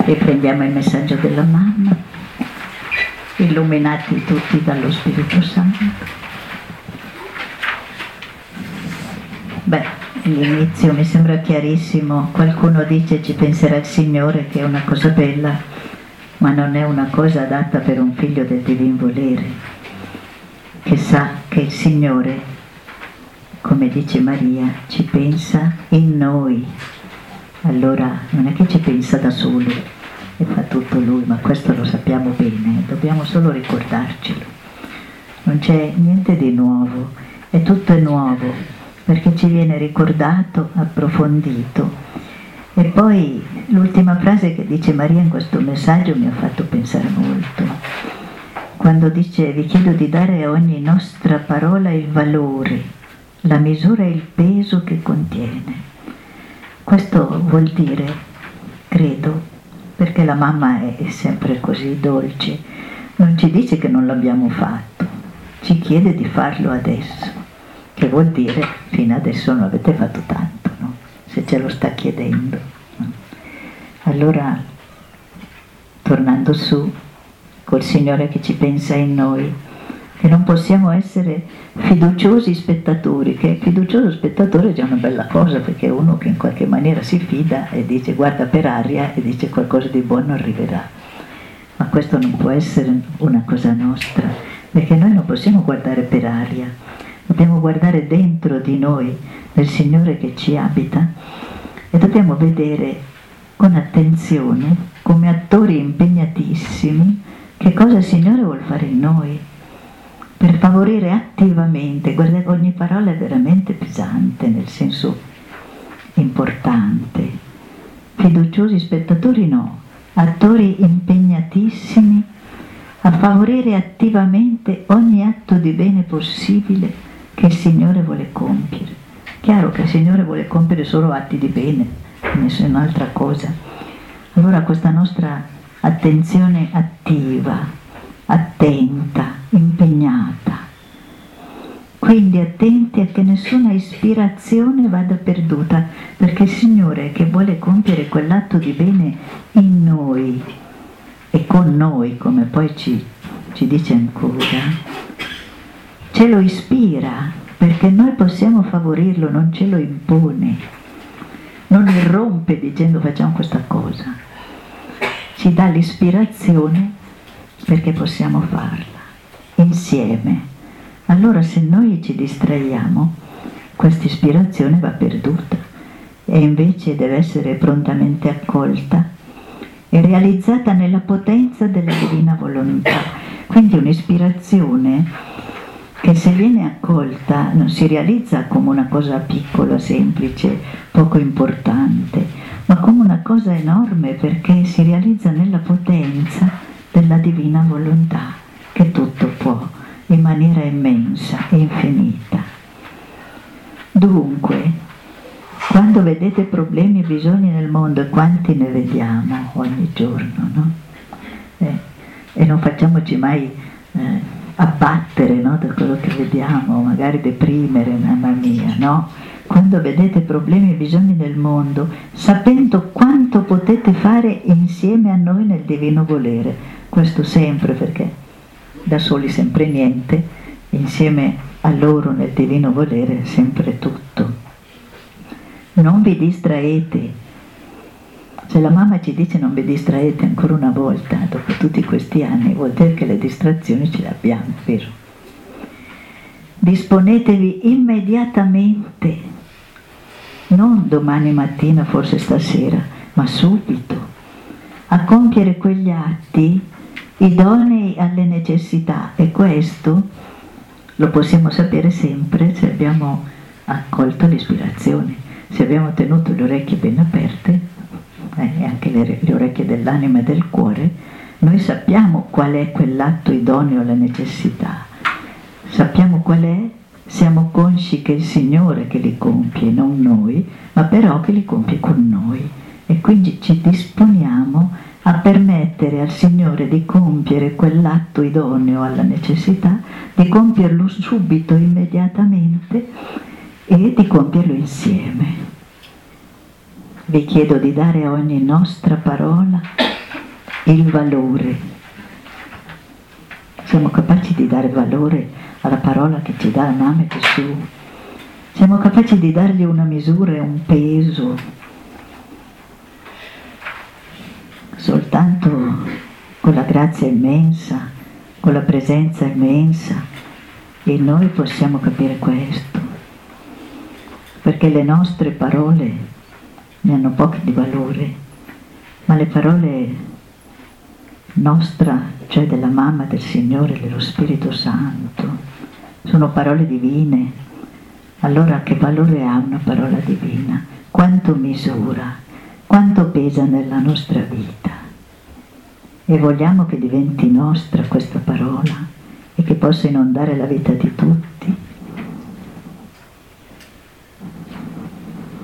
E prendiamo il messaggio della mamma, illuminati tutti dallo Spirito Santo. Beh, l'inizio mi sembra chiarissimo. Qualcuno dice ci penserà il Signore, che è una cosa bella, ma non è una cosa adatta per un figlio del divin volere, che sa che il Signore, come dice Maria, ci pensa in noi. Allora non è che ci pensa da solo e fa tutto Lui, ma questo lo sappiamo bene, dobbiamo solo ricordarcelo. Non c'è niente di nuovo, è tutto nuovo, perché ci viene ricordato, approfondito. E poi l'ultima frase che dice Maria in questo messaggio mi ha fatto pensare molto, quando dice: vi chiedo di dare a ogni nostra parola il valore, la misura e il peso che contiene. Questo vuol dire, credo, perché la mamma è sempre così dolce, non ci dice che non l'abbiamo fatto, ci chiede di farlo adesso, che vuol dire fino adesso non avete fatto tanto, no? Se ce lo sta chiedendo, no? Allora, tornando su, col Signore che ci pensa in noi, che non possiamo essere fiduciosi spettatori, che fiducioso spettatore è già una bella cosa, perché è uno che in qualche maniera si fida e dice, guarda per aria, e dice qualcosa di buono arriverà. Ma questo non può essere una cosa nostra, perché noi non possiamo guardare per aria, dobbiamo guardare dentro di noi, nel Signore che ci abita, e dobbiamo vedere con attenzione, come attori impegnatissimi, che cosa il Signore vuol fare in noi, per favorire attivamente. Guardate, ogni parola è veramente pesante, nel senso importante. Fiduciosi spettatori no, attori impegnatissimi a favorire attivamente ogni atto di bene possibile che il Signore vuole compiere. Chiaro che il Signore vuole compiere solo atti di bene, nessun'altra cosa. Allora questa nostra attenzione attiva, attenta, impegnata, quindi attenti a che nessuna ispirazione vada perduta, perché il Signore, che vuole compiere quell'atto di bene in noi e con noi, come poi ci dice ancora, ce lo ispira, perché noi possiamo favorirlo, non ce lo impone, non irrompe dicendo facciamo questa cosa, ci dà l'ispirazione perché possiamo farla insieme. Allora se noi ci distraiamo, questa ispirazione va perduta e invece deve essere prontamente accolta e realizzata nella potenza della divina volontà. Quindi un'ispirazione che, se viene accolta, non si realizza come una cosa piccola, semplice, poco importante, ma come una cosa enorme, perché si realizza nella potenza della divina volontà, che tutto può in maniera immensa e infinita. Dunque, quando vedete problemi e bisogni nel mondo, e quanti ne vediamo ogni giorno, no? E non facciamoci mai abbattere, no, da quello che vediamo, magari deprimere, mamma mia, no? Quando vedete problemi e bisogni nel mondo, sapendo quanto potete fare insieme a noi nel divino volere. Questo sempre, perché da soli sempre niente, insieme a loro nel divino volere sempre tutto. Non vi distraete. Se la mamma ci dice non vi distraete ancora una volta, dopo tutti questi anni, vuol dire che le distrazioni ce le abbiamo, vero? Disponetevi immediatamente, non domani mattina, forse stasera, ma subito, a compiere quegli atti idonei alle necessità, e questo lo possiamo sapere sempre se abbiamo accolto l'ispirazione, se abbiamo tenuto le orecchie ben aperte, e anche le orecchie dell'anima e del cuore, noi sappiamo qual è quell'atto idoneo alle necessità, sappiamo qual è, siamo consci che è il Signore che li compie, non noi, ma però che li compie con noi, e quindi ci disponiamo a permettere al Signore di compiere quell'atto idoneo alla necessità, di compierlo subito, immediatamente, e di compierlo insieme. Vi chiedo di dare a ogni nostra parola il valore. Siamo capaci di dare valore alla parola che ci dà la mamma Gesù. Siamo capaci di dargli una misura e un peso. Soltanto con la grazia immensa, con la presenza immensa, e noi possiamo capire questo. Perché le nostre parole ne hanno poche di valore, ma le parole nostra, cioè della mamma, del Signore, dello Spirito Santo, sono parole divine. Allora che valore ha una parola divina? Quanto misura, quanto pesa nella nostra vita? E vogliamo che diventi nostra questa parola e che possa inondare la vita di tutti.